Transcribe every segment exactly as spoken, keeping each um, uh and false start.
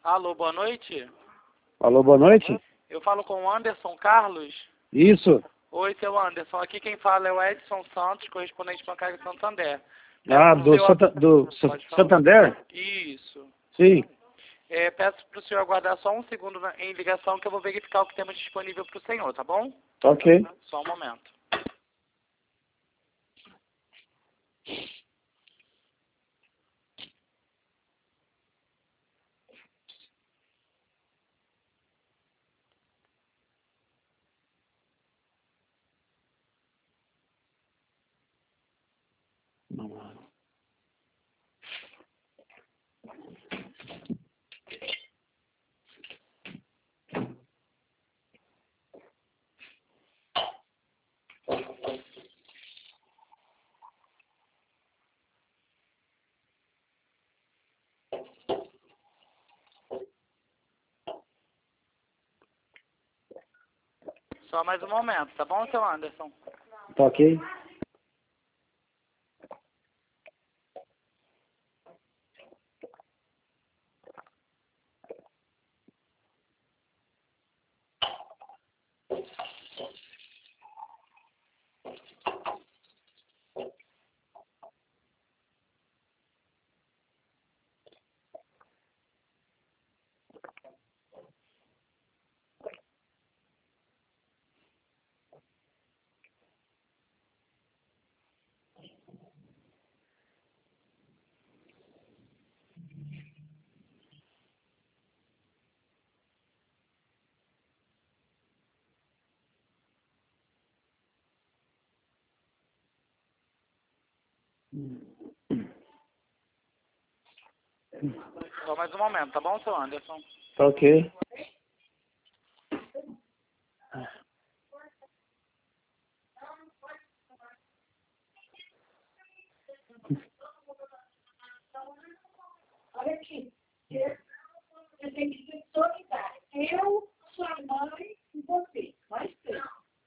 Alô, boa noite. Alô, boa noite. Eu falo com o Anderson Carlos. Isso. Oi, seu Anderson. Aqui quem fala é o Edson Santos, correspondente bancário Santander. Ah, Peço pro do, senhor- Santa, do Pode Sa- falar. Santander? Isso. Sim. É, peço para o senhor aguardar só um segundo na- em ligação que eu vou verificar o que temos disponível para o senhor, tá bom? Tá ok. Só um momento. Só mais um momento, tá bom, seu Anderson? Tá ok. Só mais um momento, tá bom, seu Anderson? Tá ok. Olha aqui, você tem que ser solidário. Eu, sua mãe e você. Nós três.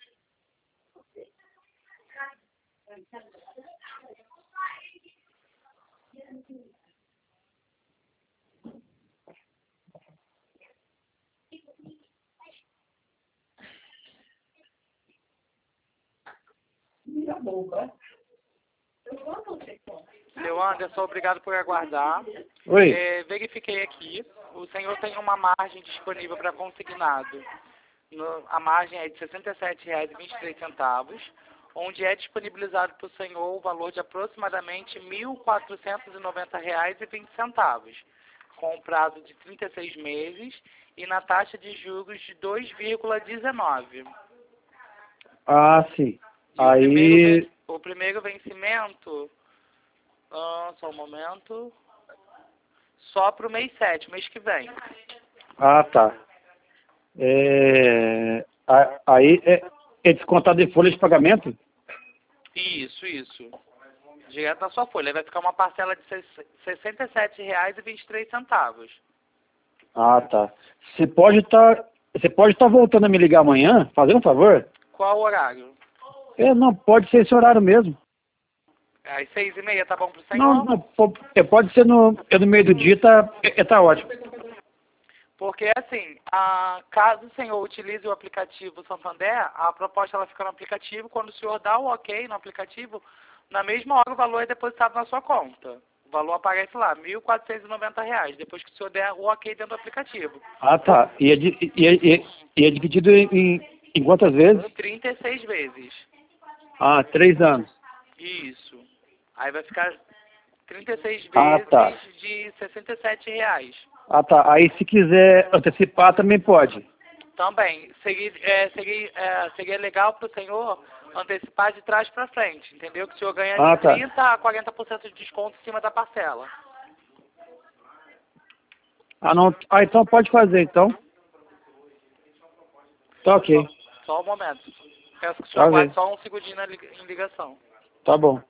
Minha boba. Eu vou você como. Seu Anderson, obrigado por aguardar. Oi. É, verifiquei aqui, o senhor tem uma margem disponível para consignado. No- a margem é de sessenta e sete reais e vinte e três centavos, onde é disponibilizado para o senhor o valor de aproximadamente mil quatrocentos e noventa reais e vinte centavos, com um prazo de trinta e seis meses e na taxa de juros de dois vírgula dezenove. Ah, sim. E o primeiro, Aí. ven- o primeiro vencimento, ah, só um momento, só para o mês sete, mês que vem. Ah, tá. É, a- aí é, é descontado de folha de pagamento? Isso, isso. Direto na sua folha. Aí vai ficar uma parcela de ses- sessenta e sete reais e vinte e três centavos. Ah, tá. Você pode estar. Você pode estar voltando a me ligar amanhã, fazendo um favor? Qual o horário? É, não, pode ser esse horário mesmo. Às seis e meia, tá bom pro senhor? Não, não, po- é, pode ser no, é no meio do dia, tá, é, tá ótimo. Porque, assim, a, caso o senhor utilize o aplicativo Santander, a proposta ela fica no aplicativo. Quando o senhor dá o ok no aplicativo, na mesma hora o valor é depositado na sua conta. O valor aparece lá, mil quatrocentos e noventa reais, depois que o senhor der o ok dentro do aplicativo. Ah, tá. E é, di- e é, e é, e é dividido em, em, em quantas vezes? trinta e seis vezes. Ah, três anos. Isso. Aí vai ficar trinta e seis Ah, vezes tá. de sessenta e sete reais. Ah, tá. Aí se quiser antecipar também pode. Também, seria, é, seria, é, seria legal para o senhor antecipar de trás para frente, entendeu? Que o senhor ganha Ah, de tá. trinta a quarenta por cento de desconto em cima da parcela. Ah, não. Ah, então pode fazer, então. Tá ok. Só um momento. Peço que o senhor Tá aguarde bem. só um segundinho na lig- em ligação. Tá bom.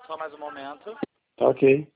Só mais um momento. Tá ok.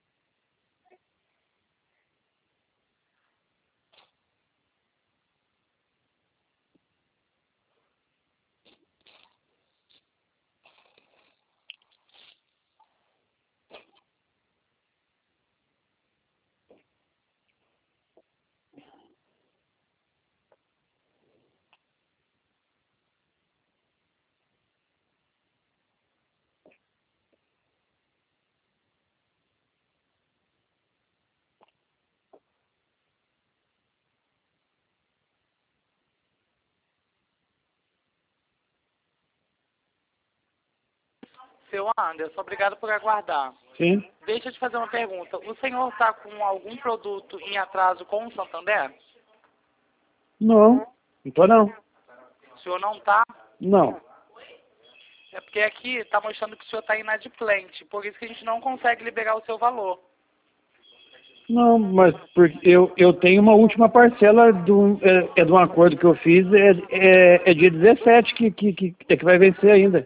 Seu Anderson, obrigado por aguardar. Sim? Deixa eu te fazer uma pergunta. O senhor está com algum produto em atraso com o Santander? Não. Não tô não. O senhor não está? Não. É porque aqui está mostrando que o senhor está inadimplente. Por isso que a gente não consegue liberar o seu valor. Não, mas porque eu, eu tenho uma última parcela do, é, é de um acordo que eu fiz, é, é, é dia dezessete que, que, que, é que vai vencer ainda.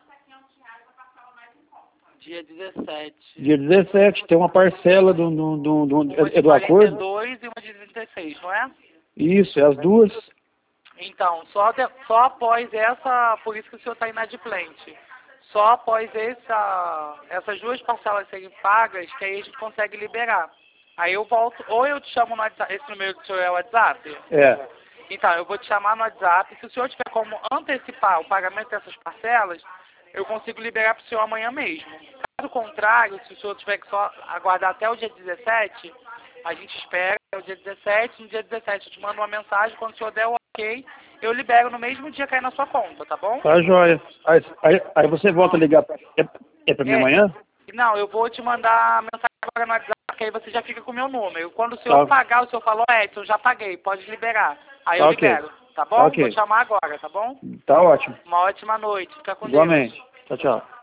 Dia dezessete. Dia dezessete, tem uma parcela do, do, do, do, Uma é, é de do acordo. quarenta e dois e uma de trinta e seis, não é? Isso, é as duas. Então, só, de, só após essa, por isso que o senhor está inadimplente, só após essa, essas duas parcelas serem pagas, que aí a gente consegue liberar. Aí eu volto, ou eu te chamo no WhatsApp, esse número do senhor é o WhatsApp? É. Então, eu vou te chamar no WhatsApp, se o senhor tiver como antecipar o pagamento dessas parcelas, eu consigo liberar para o senhor amanhã mesmo. Caso contrário, se o senhor tiver que só aguardar até o dia dezessete, a gente espera até o dia dezessete, no dia dezessete eu te mando uma mensagem, quando o senhor der o ok, eu libero no mesmo dia cair na sua conta, tá bom? Tá joia. Aí, aí, aí você volta a ligar. Pra, é, é pra mim É. amanhã? Não, eu vou te mandar a mensagem agora no WhatsApp, que aí você já fica com o meu número. Quando o senhor Tá. pagar, o senhor falou, Edson, já paguei, pode liberar. Aí Tá eu ok. libero, tá bom? Tá ok. Vou te chamar agora, tá bom? Tá ótimo. Uma ótima noite, fica com Deus. Igualmente. Tchau, tchau.